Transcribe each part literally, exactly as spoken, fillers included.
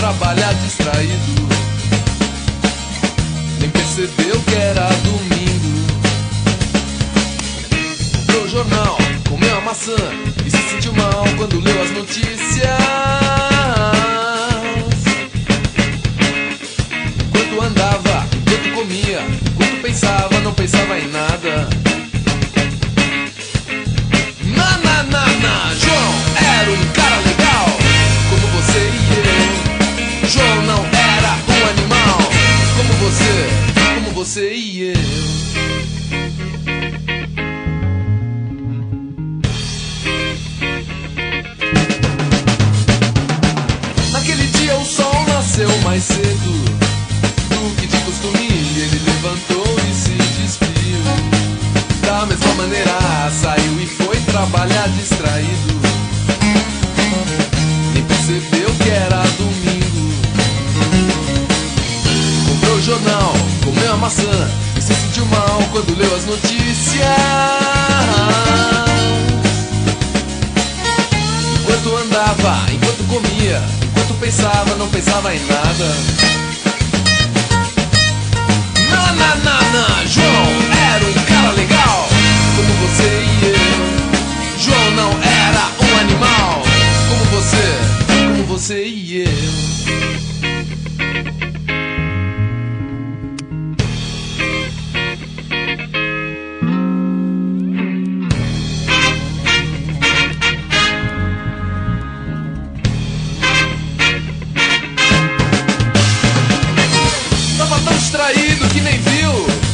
trabalhar distraído. Nem percebeu que era domingo. Comprou o jornal, comeu a maçã e se sentiu mal quando leu as notícias. Enquanto andava, enquanto comia, enquanto pensava, não pensava em nada. Na, na, na, na, João era um cara legal, como você e eu. João não era um animal, como você, como você e eu. Naquele dia o sol nasceu mais cedo do que de costume. Ele levantou e se despiu. Da mesma maneira saiu e foi trabalhar distraído. Nem percebeu que era domingo. Comprou o jornal, comeu a maçã e se sentiu mal quando leu as notícias. Enquanto andava, enquanto comia, enquanto pensava, não pensava em nada. Na, na, na, na, João era um cara legal, como você e eu. João não era um animal, como você, como você e eu. Tava tão distraído que nem viu.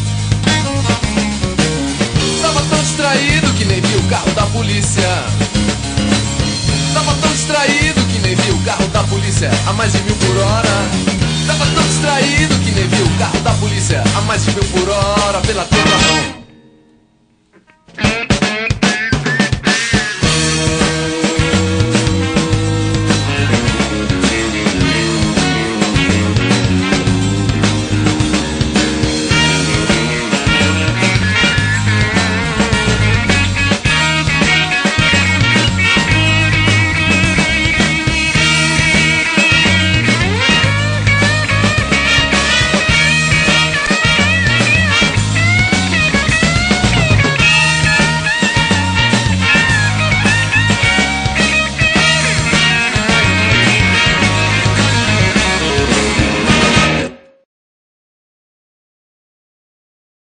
Tava tão distraído que nem viu o carro da polícia. Tava tão distraído que nem viu o carro da polícia a mais de mil por hora. Tava tão distraído que nem viu o carro da polícia a mais de mil por hora pela contramão.